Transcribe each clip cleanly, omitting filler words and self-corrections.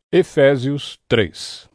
Efésios 3.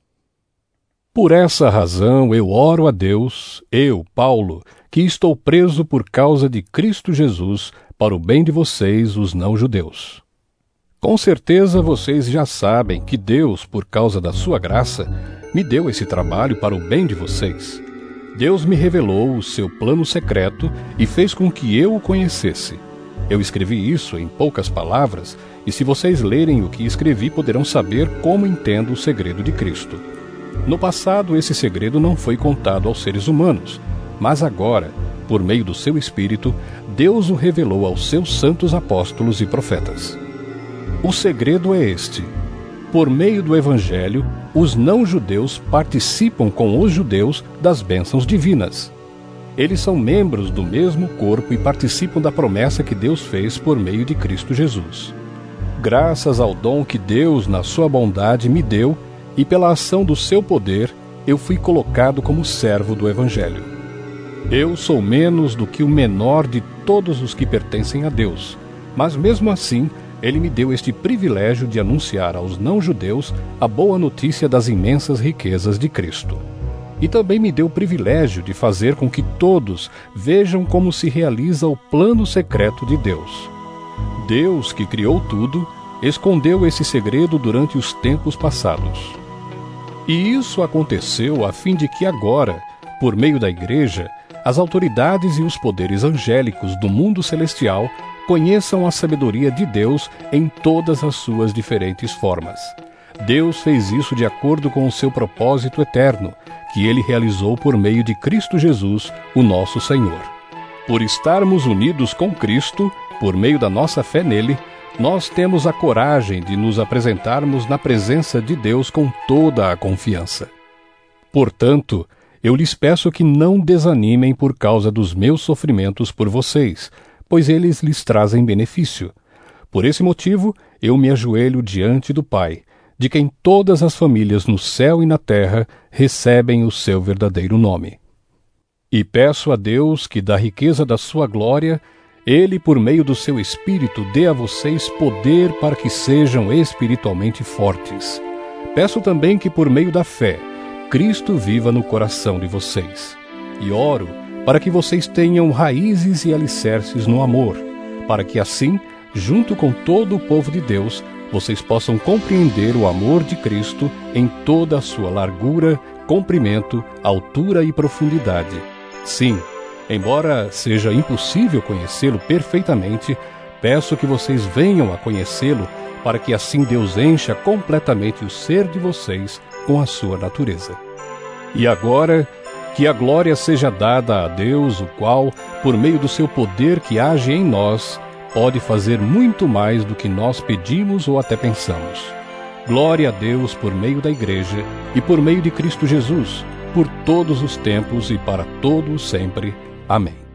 Por essa razão eu oro a Deus, eu, Paulo, que estou preso por causa de Cristo Jesus, para o bem de vocês, os não-judeus. Com certeza vocês já sabem que Deus, por causa da sua graça, me deu esse trabalho para o bem de vocês. Deus me revelou o seu plano secreto e fez com que eu o conhecesse. Eu escrevi isso em poucas palavras, e se vocês lerem o que escrevi, poderão saber como entendo o segredo de Cristo. No passado, esse segredo não foi contado aos seres humanos, mas agora, por meio do seu Espírito, Deus o revelou aos seus santos apóstolos e profetas. O segredo é este: por meio do Evangelho, os não-judeus participam com os judeus das bênçãos divinas. Eles são membros do mesmo corpo e participam da promessa que Deus fez por meio de Cristo Jesus. Graças ao dom que Deus, na sua bondade, me deu, e pela ação do seu poder, eu fui colocado como servo do Evangelho. Eu sou menos do que o menor de todos os que pertencem a Deus, mas mesmo assim, Ele me deu este privilégio de anunciar aos não-judeus a boa notícia das imensas riquezas de Cristo. E também me deu o privilégio de fazer com que todos vejam como se realiza o plano secreto de Deus. Deus, que criou tudo, escondeu esse segredo durante os tempos passados. E isso aconteceu a fim de que agora, por meio da Igreja, as autoridades e os poderes angélicos do mundo celestial conheçam a sabedoria de Deus em todas as suas diferentes formas. Deus fez isso de acordo com o seu propósito eterno, que Ele realizou por meio de Cristo Jesus, o nosso Senhor. Por estarmos unidos com Cristo, por meio da nossa fé nele, nós temos a coragem de nos apresentarmos na presença de Deus com toda a confiança. Portanto, eu lhes peço que não desanimem por causa dos meus sofrimentos por vocês, pois eles lhes trazem benefício. Por esse motivo, eu me ajoelho diante do Pai, de quem todas as famílias no céu e na terra recebem o seu verdadeiro nome. E peço a Deus que, da riqueza da sua glória, Ele, por meio do seu Espírito, dê a vocês poder para que sejam espiritualmente fortes. Peço também que, por meio da fé, Cristo viva no coração de vocês. E oro para que vocês tenham raízes e alicerces no amor, para que assim, junto com todo o povo de Deus, vocês possam compreender o amor de Cristo em toda a sua largura, comprimento, altura e profundidade. Sim, embora seja impossível conhecê-lo perfeitamente, peço que vocês venham a conhecê-lo, para que assim Deus encha completamente o ser de vocês com a sua natureza. E agora, que a glória seja dada a Deus, o qual, por meio do seu poder que age em nós, pode fazer muito mais do que nós pedimos ou até pensamos. Glória a Deus por meio da Igreja e por meio de Cristo Jesus, por todos os tempos e para todos sempre. Amém.